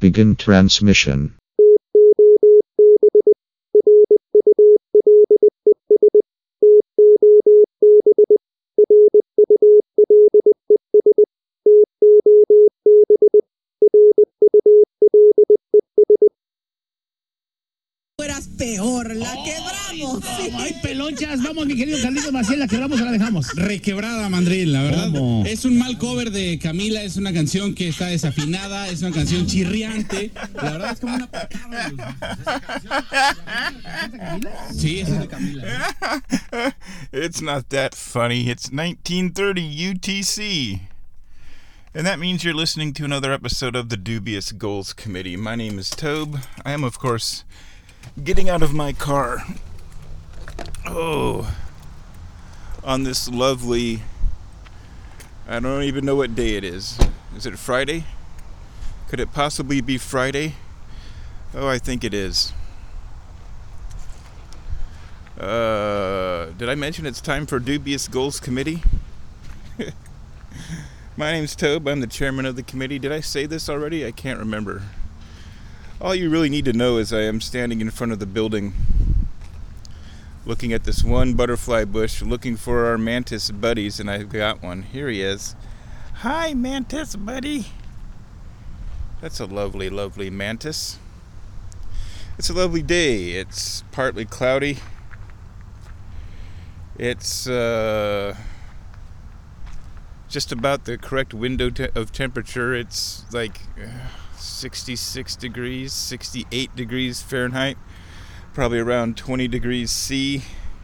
begin transmission. Eras peor, la quebramos. Sí. Ay, pelonchas, vamos, mi querido Carlitos Maciel, ¿la quebramos o la dejamos? Requebrada, Mandril, la verdad. ¿Cómo? Es un mal cover de Camila, es una canción que está desafinada, es una canción chirriante. La verdad es como una patada. Sí, esa es de Camila. It's not that funny. It's 1930 UTC. And that means you're listening to another episode of the Dubious Goals Committee. My name is Tobe. I am, of course, getting out of my car. On this lovely, I don't even know what day it is. Is it Friday? Could it possibly be Friday? Oh, I think it is. Did I mention it's time for Dubious Goals Committee? My name's Tobe. I'm the chairman of the committee. Did I say this already? I can't remember. All you really need to know is I am standing in front of the building, looking at this one butterfly bush, looking for our mantis buddies, and I've got one. Here he is. Hi, mantis buddy. That's a lovely, lovely mantis. It's a lovely day. It's partly cloudy. It's just about the correct window of temperature. It's like 66 degrees, 68 degrees Fahrenheit, probably around 20 degrees C.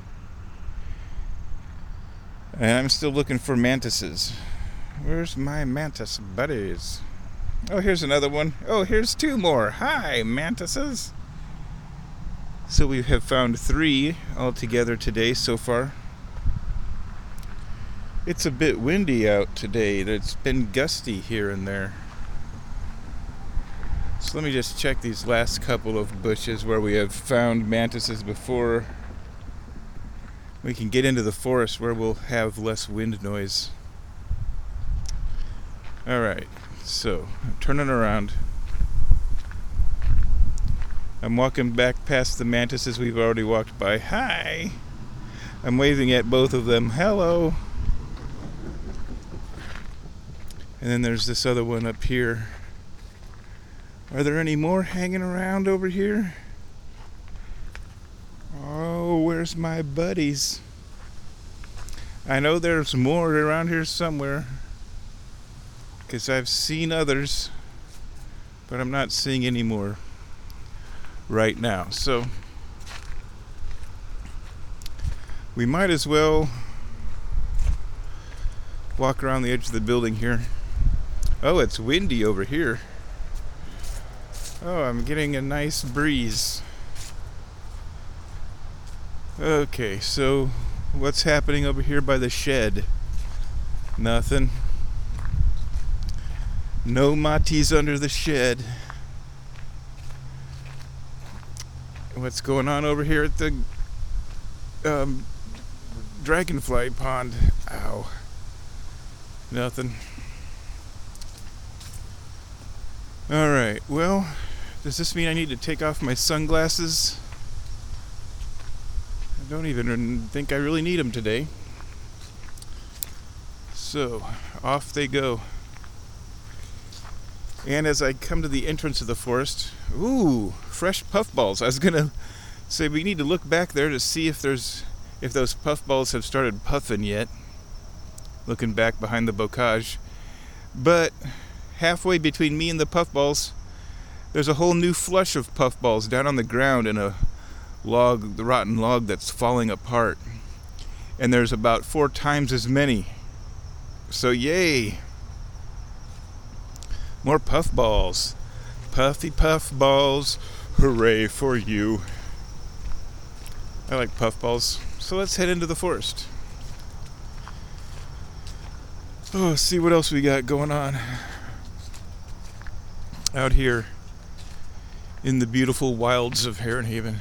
And I'm still looking for mantises. Where's my mantis buddies? Oh, here's another one. Oh, here's two more. Hi, mantises. So we have found 3 altogether today so far. It's a bit windy out today. It's been gusty here and there. So let me just check these last couple of bushes where we have found mantises before we can get into the forest where we'll have less wind noise. Alright, so I'm turning around. I'm walking back past the mantises we've already walked by. Hi! I'm waving at both of them. Hello! And then there's this other one up here. Are there any more hanging around over here? Oh, where's my buddies? I know there's more around here somewhere, because I've seen others, but I'm not seeing any more right now. So we might as well walk around the edge of the building here. Oh, it's windy over here. Oh, I'm getting a nice breeze. Okay, so what's happening over here by the shed? Nothing. No matis under the shed. What's going on over here at the dragonfly pond? Ow. Nothing. Alright, well, does this mean I need to take off my sunglasses? I don't even think I really need them today. So, off they go. And as I come to the entrance of the forest, ooh, fresh puffballs. I was gonna say we need to look back there to see if those puffballs have started puffing yet. Looking back behind the bocage. But halfway between me and the puffballs, there's a whole new flush of puffballs down on the ground in a log, the rotten log that's falling apart. And there's about 4 times as many. So yay! More puffballs. Puffy puffballs, hooray for you. I like puffballs. So let's head into the forest. Oh, see what else we got going on out here in the beautiful wilds of Heron Haven.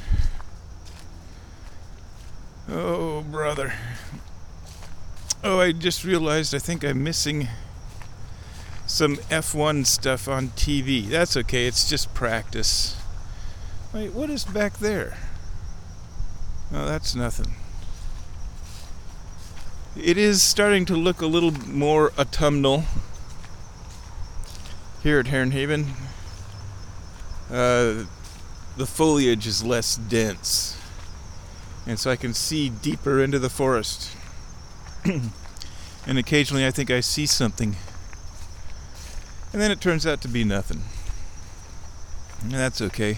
Oh, brother. Oh, I just realized I think I'm missing some F1 stuff on TV. That's okay, it's just practice. Wait, what is back there? Oh, that's nothing. It is starting to look a little more autumnal here at Heron Haven. The foliage is less dense, and so I can see deeper into the forest. And occasionally I think I see something, and then it turns out to be nothing. And that's okay.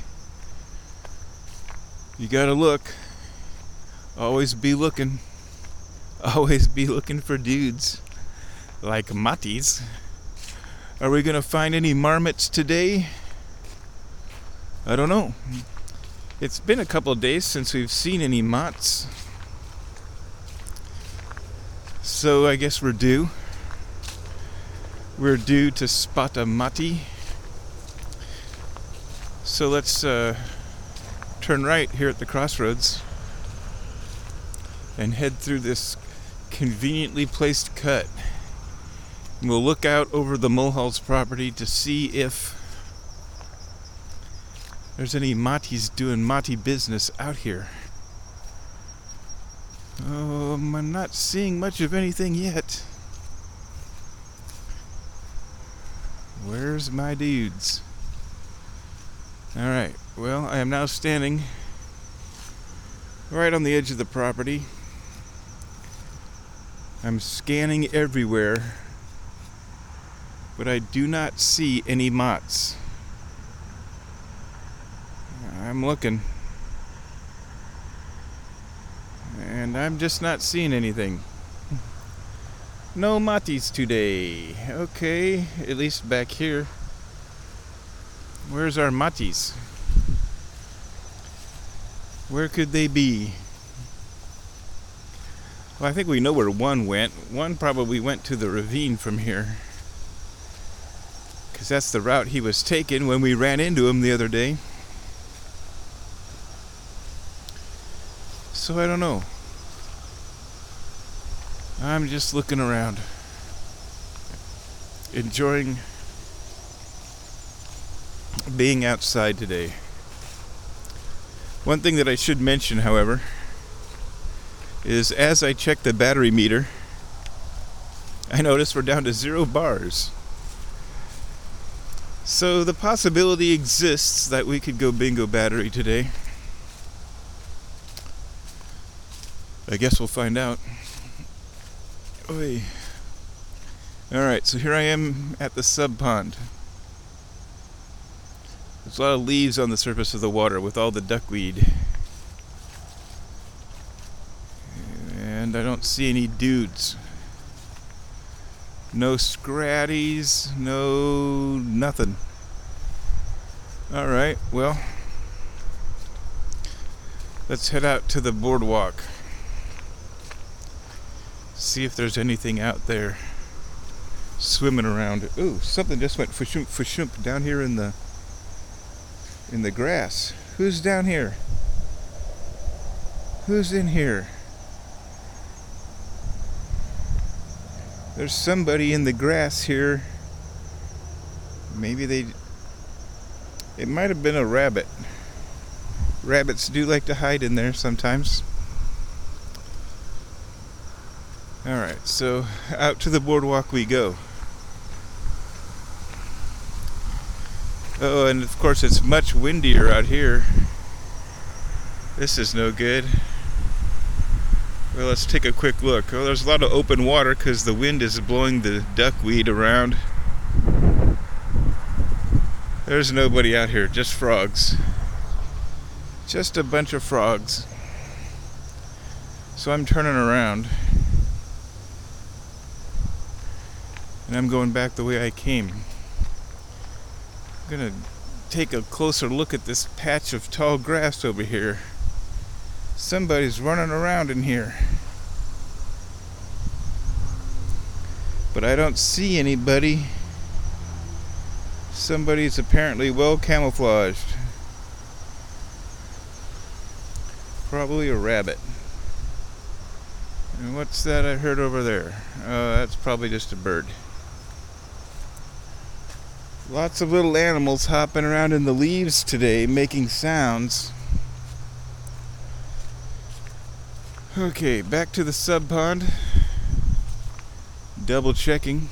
You gotta look. Always be looking. Always be looking for dudes like Matties. Are we gonna find any marmots today? I don't know. It's been a couple of days since we've seen any mots, so I guess we're due. We're due to spot a mati. So let's turn right here at the crossroads and head through this conveniently placed cut. And we'll look out over the Mulhall's property to see if there's any matis doing mati business out here. I'm not seeing much of anything yet. Where's my dudes? Alright, well, I am now standing right on the edge of the property. I'm scanning everywhere, but I do not see any mots. I'm looking, and I'm just not seeing anything. No matis today. Okay, at least back here. Where's our matis? Where could they be? Well, I think we know where one went. One probably went to the ravine from here, because that's the route he was taking when we ran into him the other day. So I don't know. I'm just looking around, enjoying being outside today. One thing that I should mention, however, is as I check the battery meter, I notice we're down to 0 bars. So the possibility exists that we could go bingo battery today. I guess we'll find out. Oy. Alright, so here I am at the sub pond. There's a lot of leaves on the surface of the water with all the duckweed. And I don't see any dudes. No scratties, no nothing. Alright, well, let's head out to the boardwalk. See if there's anything out there swimming around. Ooh, something just went fashump down here in the grass. Who's down here? Who's in here? There's somebody in the grass here. Maybe it might have been a rabbit. Rabbits do like to hide in there sometimes. Alright, so out to the boardwalk we go. Oh, and of course it's much windier out here. This is no good. Well, let's take a quick look. Oh, there's a lot of open water because the wind is blowing the duckweed around. There's nobody out here, just frogs. Just a bunch of frogs. So I'm turning around. And I'm going back the way I came. I'm gonna take a closer look at this patch of tall grass over here. Somebody's running around in here. But I don't see anybody. Somebody's apparently well camouflaged. Probably a rabbit. And what's that I heard over there? Oh, that's probably just a bird. Lots of little animals hopping around in the leaves today, making sounds. Okay, back to the sub pond. Double checking.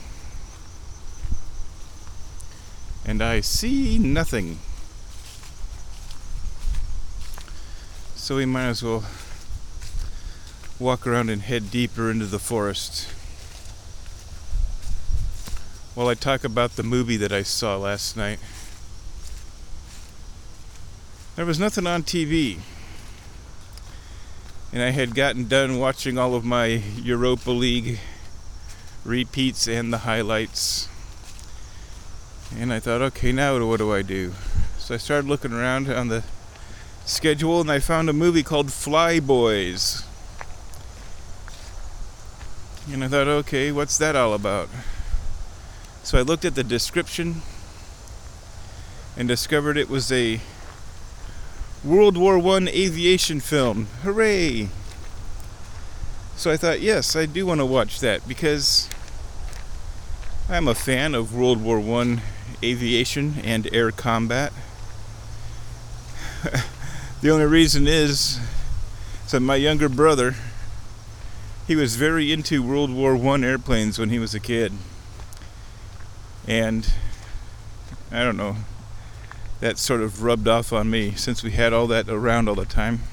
And I see nothing. So we might as well walk around and head deeper into the forest while I talk about the movie that I saw last night. There was nothing on TV, and I had gotten done watching all of my Europa League repeats and the highlights, and I thought, okay, now what do I do? So I started looking around on the schedule, and I found a movie called Fly Boys. And I thought, okay, what's that all about? So I looked at the description and discovered it was a World War I aviation film. Hooray! So I thought, yes, I do want to watch that because I'm a fan of World War I aviation and air combat. The only reason is that my younger brother, he was very into World War I airplanes when he was a kid. And I don't know, that sort of rubbed off on me since we had all that around all the time.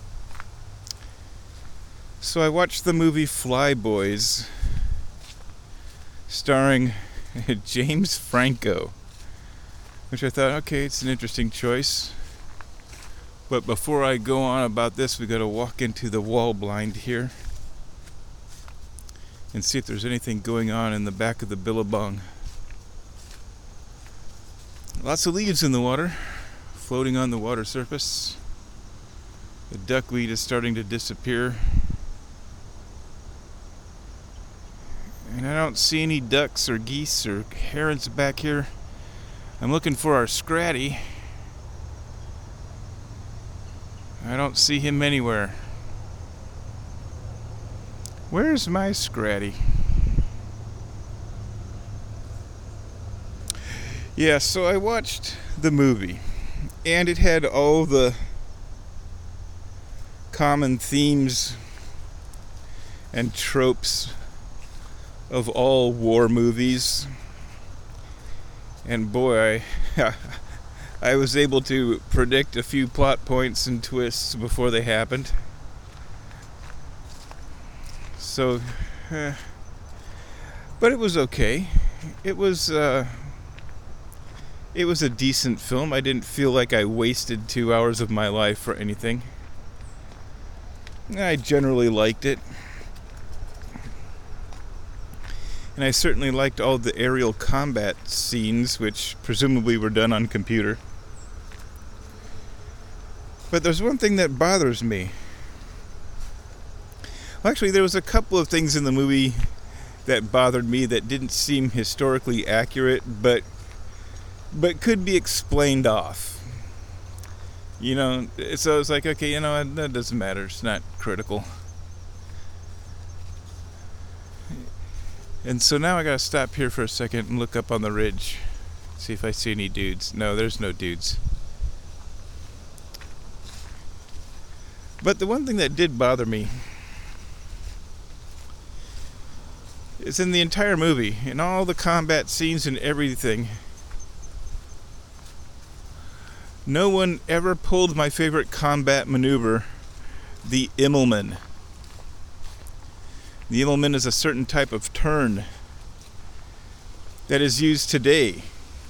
So I watched the movie Fly Boys, starring James Franco, which I thought, okay, it's an interesting choice. But before I go on about this, we got to walk into the wall blind here and see if there's anything going on in the back of the billabong. Lots of leaves in the water, floating on the water surface. The duckweed is starting to disappear. And I don't see any ducks or geese or herons back here. I'm looking for our Scratty. I don't see him anywhere. Where's my Scratty? Yeah, so I watched the movie, and it had all the common themes and tropes of all war movies. And boy, I was able to predict a few plot points and twists before they happened. So, but it was okay. It was a decent film. I didn't feel like I wasted 2 hours of my life for anything. I generally liked it. And I certainly liked all the aerial combat scenes, which presumably were done on computer. But there's one thing that bothers me. Well, actually, there was a couple of things in the movie that bothered me that didn't seem historically accurate, but could be explained off. You know, so it's like, okay, you know, that doesn't matter. It's not critical. And so now I gotta stop here for a second and look up on the ridge, see if I see any dudes. No, there's no dudes. But the one thing that did bother me is in the entire movie, in all the combat scenes and everything, no one ever pulled my favorite combat maneuver, the Immelmann. The Immelmann is a certain type of turn that is used today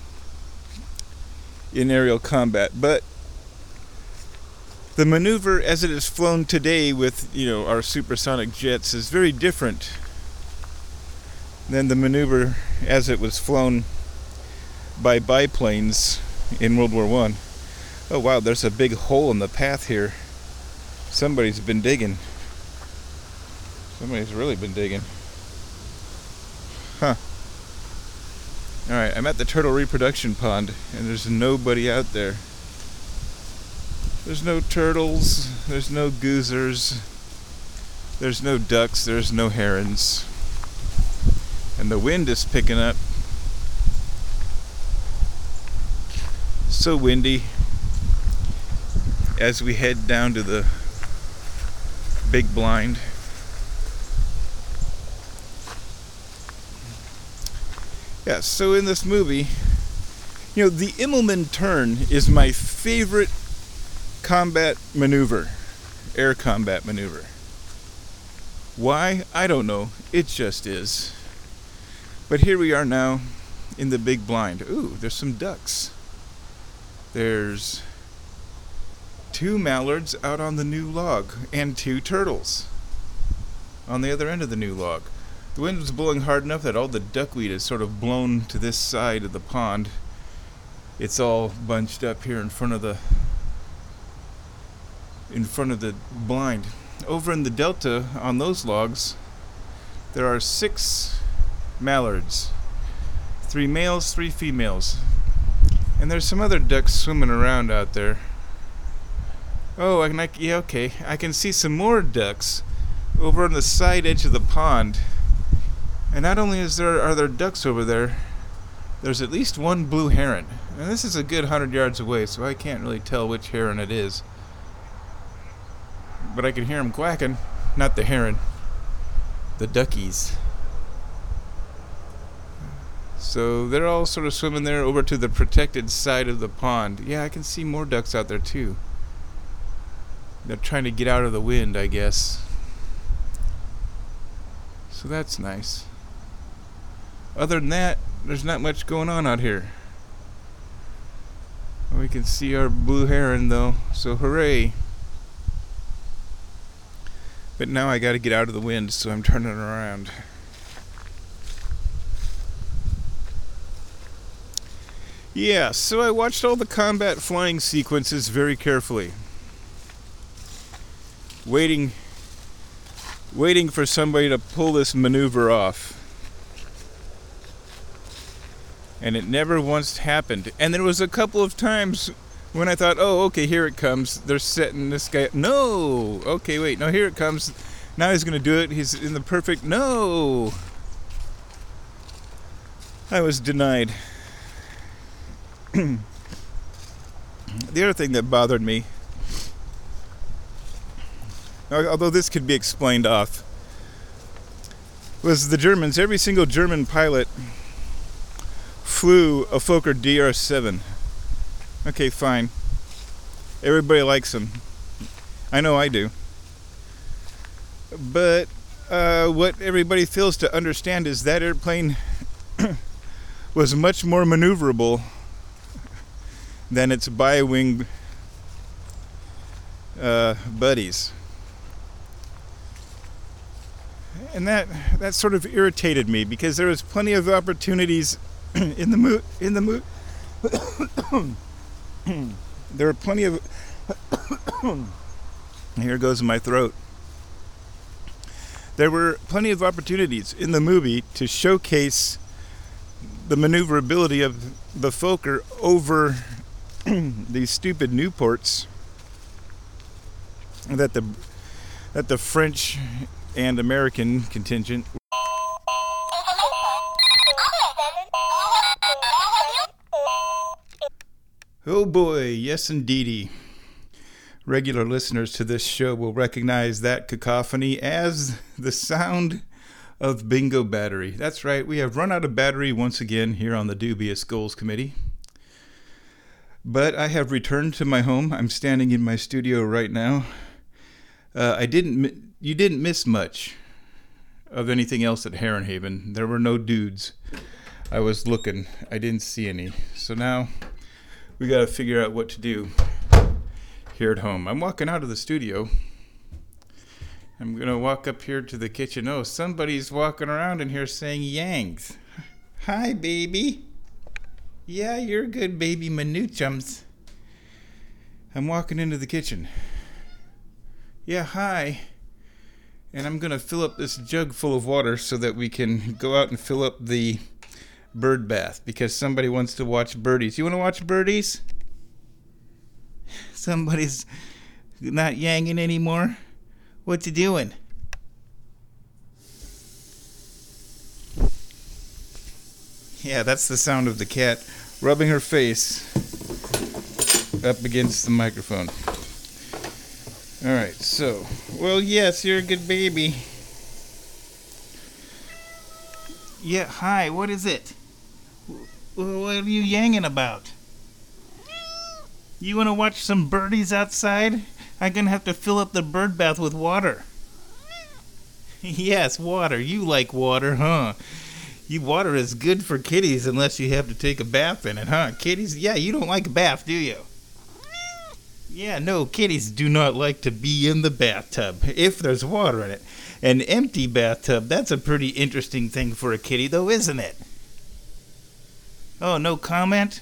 in aerial combat, but the maneuver as it is flown today with, you know, our supersonic jets is very different than the maneuver as it was flown by biplanes in World War I. Oh wow, there's a big hole in the path here. Somebody's been digging. Somebody's really been digging. Huh. Alright, I'm at the turtle reproduction pond, and there's nobody out there. There's no turtles, there's no goozers, there's no ducks, there's no herons. And the wind is picking up. so windy as we head down to the big blind. Yeah, so in this movie, the Immelman turn is my favorite combat maneuver, air combat maneuver. Why? I don't know. It just is. But here we are now in the big blind. Ooh, there's some ducks. There's 2 mallards out on the new log and 2 turtles on the other end of the new log. The wind was blowing hard enough that all the duckweed is sort of blown to this side of the pond. It's all bunched up here in front of the blind. Over in the delta on those logs, there are 6 mallards. 3 males, 3 females. And there's some other ducks swimming around out there. Oh, okay. I can see some more ducks over on the side edge of the pond. And not only are there ducks over there, there's at least 1 blue heron. And this is a good 100 yards away, so I can't really tell which heron it is. But I can hear them quacking. Not the heron. The duckies. So they're all sort of swimming there over to the protected side of the pond. Yeah, I can see more ducks out there too. They're trying to get out of the wind, I guess. So that's nice. Other than that, there's not much going on out here. We can see our blue heron though, so hooray. But now I gotta get out of the wind, so I'm turning around. Yeah, so I watched all the combat flying sequences very carefully. Waiting for somebody to pull this maneuver off. And it never once happened. And there was a couple of times when I thought, oh, okay, here it comes. They're setting this guy. No! Okay, wait, no, here it comes. Now he's going to do it. He's in the perfect. No! I was denied. The other thing that bothered me, although this could be explained off, was the Germans. Every single German pilot flew a Fokker DR-7. Okay, fine. Everybody likes them. I know I do. But what everybody fails to understand is that airplane was much more maneuverable than its bi-wing buddies. And that sort of irritated me because there was plenty of opportunities in the there were plenty of here goes my throat. There were plenty of opportunities in the movie to showcase the maneuverability of the Fokker over these stupid Newports that the French and American contingent. Oh boy, yes indeedy. Regular listeners to this show will recognize that cacophony as the sound of Bingo Battery. That's right, we have run out of battery once again here on the Dubious Goals Committee. But I have returned to my home. I'm standing in my studio right now. You didn't miss much of anything else at Heron Haven. There were no dudes. I was looking. I didn't see any. So now we got to figure out what to do here at home. I'm walking out of the studio. I'm going to walk up here to the kitchen. Oh, somebody's walking around in here saying yangs. Hi, baby. Yeah, you're a good baby, Manuchums. I'm walking into the kitchen. Yeah, hi. And I'm going to fill up this jug full of water so that we can go out and fill up the bird bath because somebody wants to watch birdies. You want to watch birdies? Somebody's not yanging anymore. What you doing? Yeah, that's the sound of the cat rubbing her face up against the microphone. All right, so, well, yes, you're a good baby. Yeah, hi, what is it? What are you yanging about? You want to watch some birdies outside? I'm going to have to fill up the bird bath with water. Yes, water. You like water, huh? Water is good for kitties unless you have to take a bath in it, huh? Kitties, yeah, you don't like a bath, do you? Yeah, no, kitties do not like to be in the bathtub if there's water in it. An empty bathtub, that's a pretty interesting thing for a kitty, though, isn't it? Oh, no comment?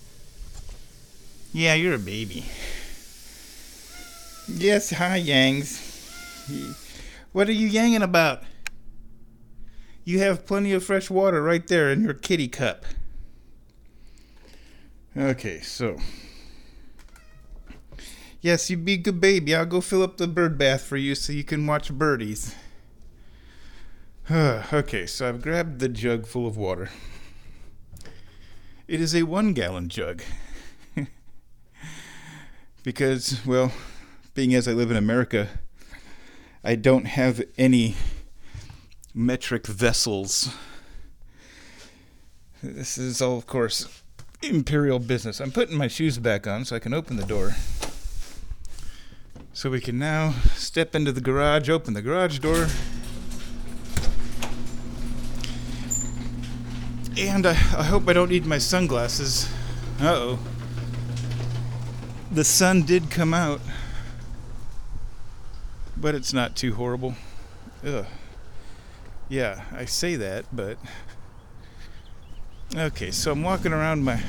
Yeah, you're a baby. Yes, hi, Yangs. What are you yanging about? You have plenty of fresh water right there in your kitty cup. Okay, so. Yes, you be a good baby. I'll go fill up the bird bath for you so you can watch birdies. Okay, so I've grabbed the jug full of water. It is a 1-gallon jug. Because, well, being as I live in America, I don't have any metric vessels. This is all, of course, imperial business. I'm putting my shoes back on so I can open the door. So we can now step into the garage, open the garage door. And I hope I don't need my sunglasses. Uh-oh. The sun did come out. But it's not too horrible. Ugh. Yeah, I say that, but... Okay, so I'm walking around my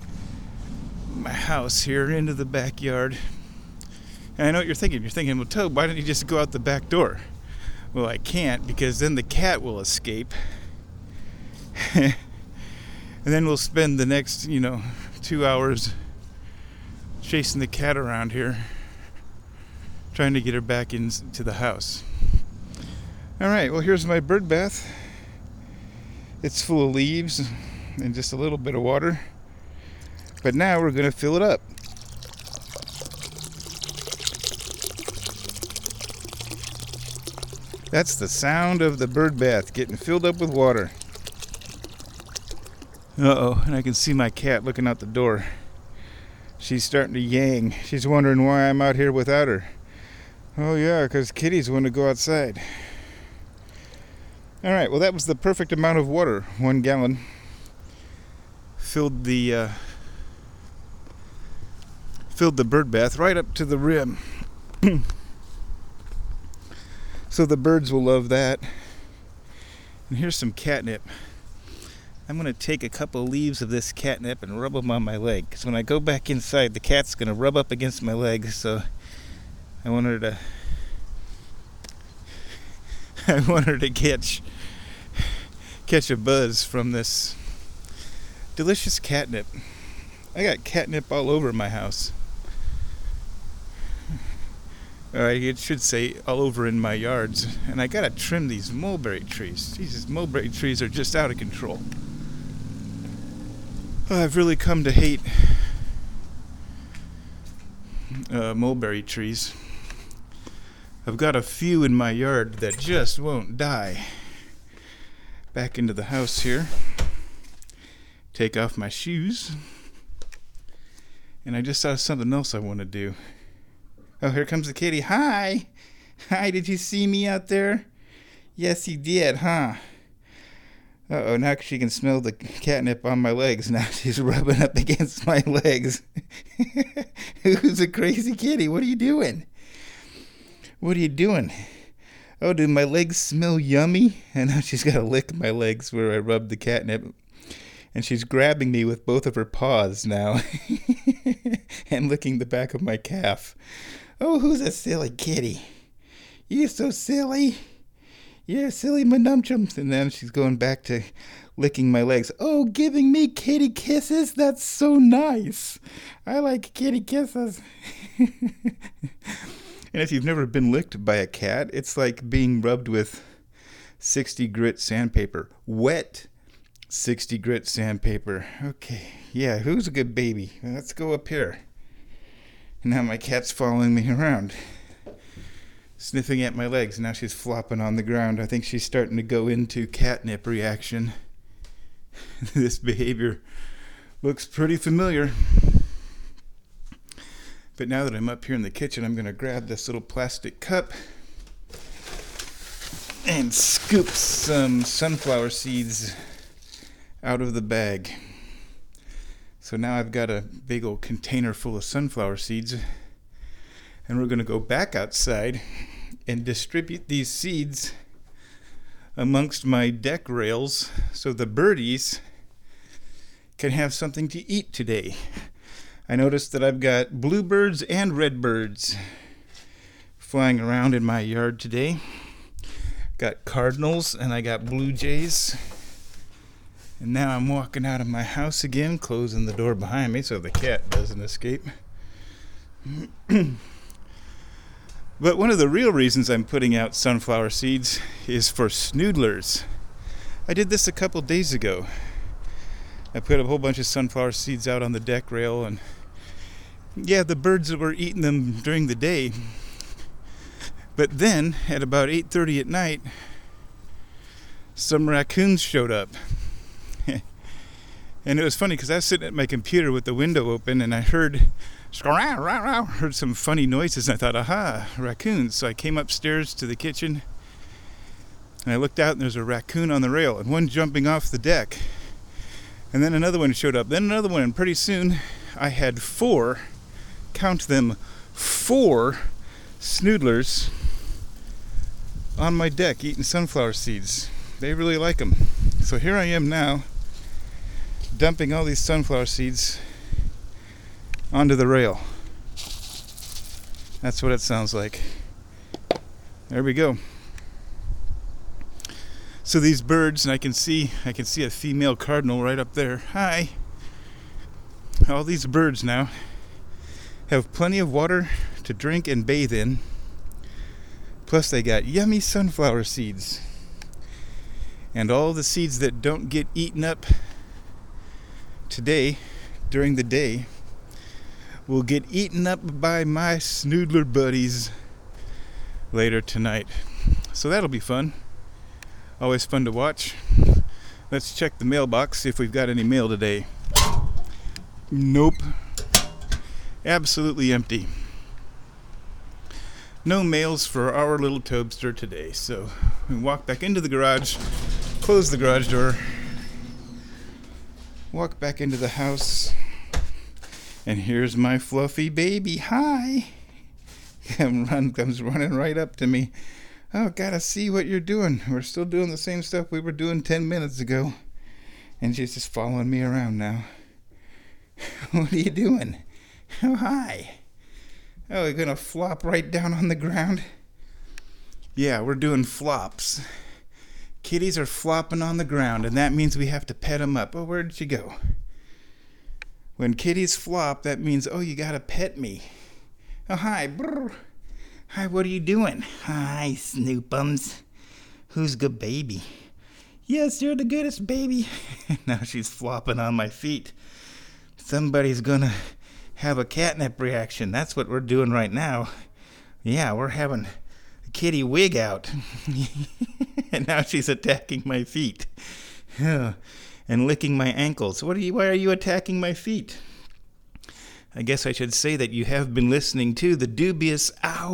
house here into the backyard. And I know what you're thinking. You're thinking, well, Tobe, why don't you just go out the back door? Well, I can't, because then the cat will escape. And then we'll spend the next, 2 hours chasing the cat around here, trying to get her back into the house. All right, well, here's my bird bath. It's full of leaves and just a little bit of water. But now we're going to fill it up. That's the sound of the bird bath getting filled up with water. Uh-oh, and I can see my cat looking out the door. She's starting to yang. She's wondering why I'm out here without her. Oh yeah, because kitties want to go outside. All right, well, that was the perfect amount of water. 1 gallon. Filled the bird bath right up to the rim. So the birds will love that. And here's some catnip. I'm going to take a couple leaves of this catnip and rub them on my leg. Because when I go back inside, the cat's going to rub up against my leg. So I want her to catch a buzz from this delicious catnip. I got catnip all over my house. Alright, it should say all over in my yards. And I gotta trim these mulberry trees. Jesus, mulberry trees are just out of control. I've really come to hate mulberry trees. I've got a few in my yard that just won't die. Back into the house here. Take off my shoes. And I just saw something else I want to do. Oh, here comes the kitty. Hi! Hi, did you see me out there? Yes, you did, huh? Uh-oh, now she can smell the catnip on my legs. Now she's rubbing up against my legs. Who's a crazy kitty? What are you doing? What are you doing? Oh, do my legs smell yummy? And now she's got to lick my legs where I rubbed the catnip. And she's grabbing me with both of her paws now. And licking the back of my calf. Oh, who's a silly kitty? You're so silly. You're silly manumchums. And then she's going back to licking my legs. Oh, giving me kitty kisses? That's so nice. I like kitty kisses. And if you've never been licked by a cat, it's like being rubbed with 60 grit sandpaper. Wet 60 grit sandpaper. Okay, yeah, who's a good baby? Let's go up here. And now my cat's following me around, sniffing at my legs. Now she's flopping on the ground. I think she's starting to go into catnip reaction. This behavior looks pretty familiar. But now that I'm up here in the kitchen, I'm going to grab this little plastic cup and scoop some sunflower seeds out of the bag. So now I've got a big old container full of sunflower seeds, and we're going to go back outside and distribute these seeds amongst my deck rails so the birdies can have something to eat today. I noticed that I've got bluebirds and redbirds flying around in my yard today. Got cardinals and I got blue jays. And now I'm walking out of my house again, closing the door behind me so the cat doesn't escape. But one of the real reasons I'm putting out sunflower seeds is for snoodlers. I did this a couple days ago. I put a whole bunch of sunflower seeds out on the deck rail, and yeah, the birds were eating them during the day. But then, at about 8:30 at night, some raccoons showed up. And it was funny because I was sitting at my computer with the window open, and I heard some funny noises, and I thought, aha, raccoons. So I came upstairs to the kitchen, and I looked out, and there's a raccoon on the rail, and one jumping off the deck. And then another one showed up, then another one, and pretty soon I had 4, count them, 4 snoodlers on my deck eating sunflower seeds. They really like them. So here I am now, dumping all these sunflower seeds onto the rail. That's what it sounds like. There we go. So these birds, and I can see a female cardinal right up there. Hi. All these birds now have plenty of water to drink and bathe in. Plus they got yummy sunflower seeds. And all the seeds that don't get eaten up today, during the day, will get eaten up by my snoodler buddies later tonight. So that'll be fun. Always fun to watch. Let's check the mailbox, see if we've got any mail today. Nope. Absolutely empty. No mails for our little Tobster today. So we walk back into the garage, close the garage door, walk back into the house, and here's my fluffy baby. Hi. Comes running right up to me. Oh, gotta see what you're doing. We're still doing the same stuff we were doing 10 minutes ago. And she's just following me around now. What are you doing? Oh, hi. Oh, you're gonna flop right down on the ground? Yeah, we're doing flops. Kitties are flopping on the ground, and that means we have to pet them up. Oh, where did she go? When kitties flop, that means, oh, you gotta pet me. Oh, hi. Brr. Hi, what are you doing? Hi, Snoopums. Who's good baby? Yes, you're the goodest baby. Now she's flopping on my feet. Somebody's gonna have a catnip reaction. That's what we're doing right now. Yeah, we're having a kitty wig out. And now she's attacking my feet. And licking my ankles. Why are you attacking my feet? I guess I should say that you have been listening to the dubious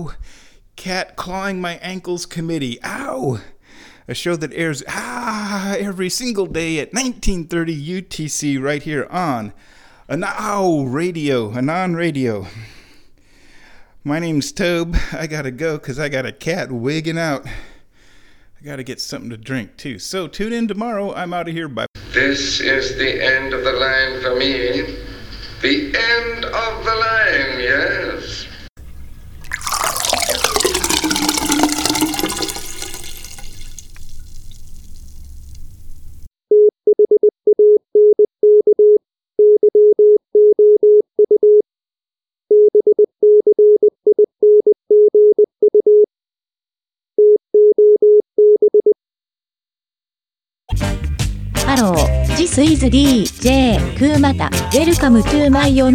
Cat Clawing My Ankles Committee. Ow! A show that airs every single day at 19:30 UTC right here on Anon Radio. My name's Tobe. I gotta go because I got a cat wigging out. I gotta get something to drink too. So tune in tomorrow. I'm out of here. Bye. This is the end of the line for me. The end of the line, yes. Hello, this is DJ Kumata. Welcome to my